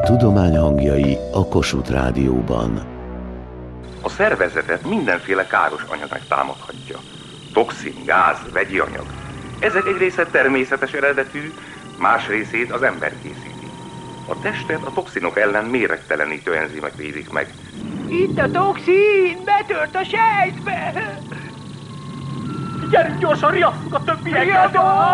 tudomány hangjai a Kossuth Rádióban. A szervezetet mindenféle káros anyag megtámadhatja. Toxin, gáz, vegyi anyag. Ezek egy része természetes eredetű, más részét az ember készíti. A testet a toxinok ellen méregtelenítő enzimek védik meg. Itt a toxin! Betört a sejtbe! Gyerünk gyorsan, riasszuk a többieket!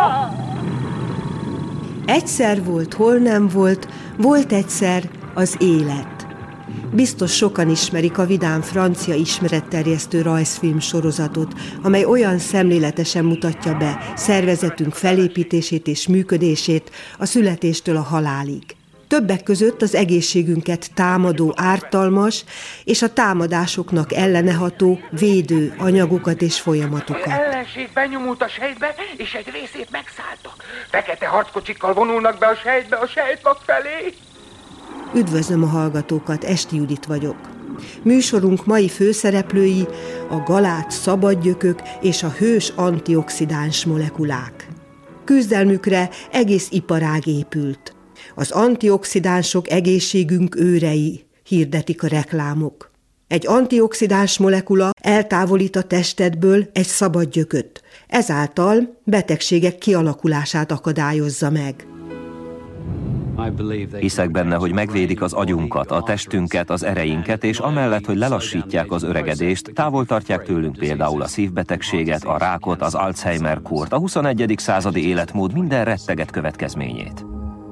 Egyszer volt, hol nem volt, volt egyszer az élet. Biztos sokan ismerik a vidám francia ismeretterjesztő rajzfilm sorozatot, amely olyan szemléletesen mutatja be szervezetünk felépítését és működését a születéstől a halálig. Többek között az egészségünket támadó ártalmas és a támadásoknak elleneható védő anyagokat és folyamatokat. Az ellenség benyomult a sejtbe, és egy részét megszálltak. Fekete harckocsikkal vonulnak be a sejtbe a sejtmag felé. Üdvözlöm a hallgatókat, Esti Judit vagyok. Műsorunk mai főszereplői a galát szabadgyökök és a hős antioxidáns molekulák. Küzdelmükre egész iparág épült. Az antioxidánsok egészségünk őrei, hirdetik a reklámok. Egy antioxidáns molekula eltávolít a testedből egy szabadgyököt, ezáltal betegségek kialakulását akadályozza meg. Hiszek benne, hogy megvédik az agyunkat, a testünket, az ereinket, és amellett, hogy lelassítják az öregedést, távol tartják tőlünk például a szívbetegséget, a rákot, az Alzheimer-kórt, a 21. századi életmód minden retteget következményét.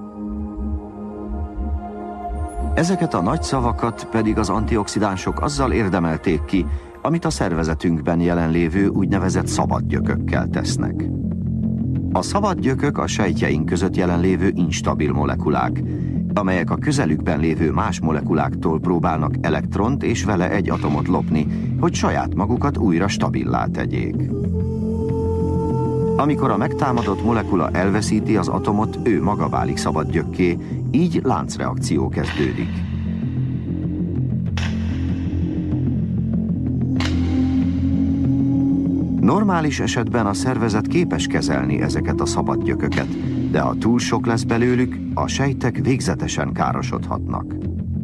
Ezeket a nagy szavakat pedig az antioxidánsok azzal érdemelték ki, amit a szervezetünkben jelenlévő úgynevezett szabadgyökökkel tesznek. A szabadgyökök a sejtjeink között jelenlévő instabil molekulák, amelyek a közelükben lévő más molekuláktól próbálnak elektront és vele egy atomot lopni, hogy saját magukat újra stabilá tegyék. Amikor a megtámadott molekula elveszíti az atomot, ő maga válik szabadgyökké, így láncreakció kezdődik. Normális esetben a szervezet képes kezelni ezeket a szabadgyököket, de ha túl sok lesz belőlük, a sejtek végzetesen károsodhatnak.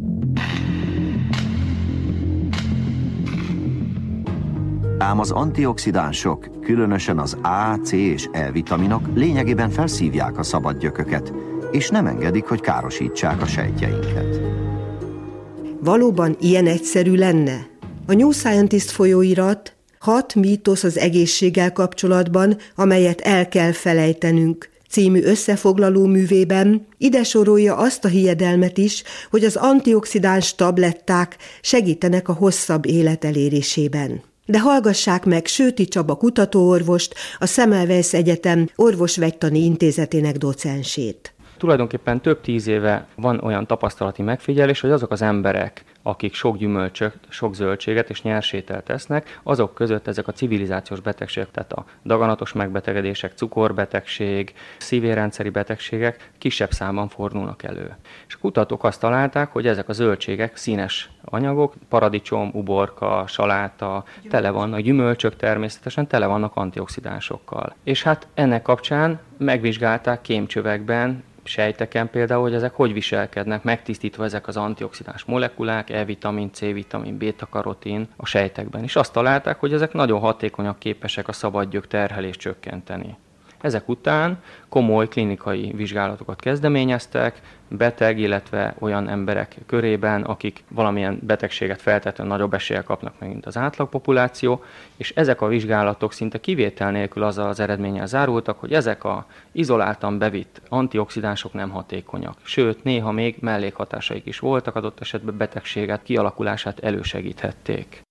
Ám az antioxidánsok, különösen az A, C és E vitaminok lényegében felszívják a szabadgyököket, és nem engedik, hogy károsítsák a sejtjeinket. Valóban ilyen egyszerű lenne? A New Scientist folyóirat 6 mítosz az egészséggel kapcsolatban, amelyet el kell felejtenünk című összefoglaló művében ide sorolja azt a hiedelmet is, hogy az antioxidáns tabletták segítenek a hosszabb élet elérésében. De hallgassák meg Sőti Csaba kutatóorvost, a Semmelweis Egyetem orvosvegytani intézetének docensét. Tulajdonképpen több 10 éve van olyan tapasztalati megfigyelés, hogy azok az emberek, akik sok gyümölcsöt, sok zöldséget és nyersételt esznek, azok között ezek a civilizációs betegségek, tehát a daganatos megbetegedések, cukorbetegség, szívérendszeri betegségek kisebb számban fordulnak elő. És a kutatók azt találták, hogy ezek a zöldségek színes anyagok, paradicsom, uborka, saláta, tele vannak, gyümölcsök természetesen tele vannak antioxidánsokkal. És hát ennek kapcsán megvizsgálták kémcsövekben, sejteken például, hogy ezek hogy viselkednek, megtisztítva ezek az antioxidáns molekulák, E-vitamin, C-vitamin, beta-karotin a sejtekben. És azt találták, hogy ezek nagyon hatékonyak, képesek a szabadgyök terhelést csökkenteni. Ezek után komoly klinikai vizsgálatokat kezdeményeztek, beteg, illetve olyan emberek körében, akik valamilyen betegséget feltétlenül nagyobb eséllyel kapnak meg, mint az átlagpopuláció, és ezek a vizsgálatok szinte kivétel nélkül azzal az eredménnyel zárultak, hogy ezek az izoláltan bevitt antioxidánsok nem hatékonyak. Sőt, néha még mellékhatásaik is voltak, adott esetben betegséget kialakulását elősegíthették.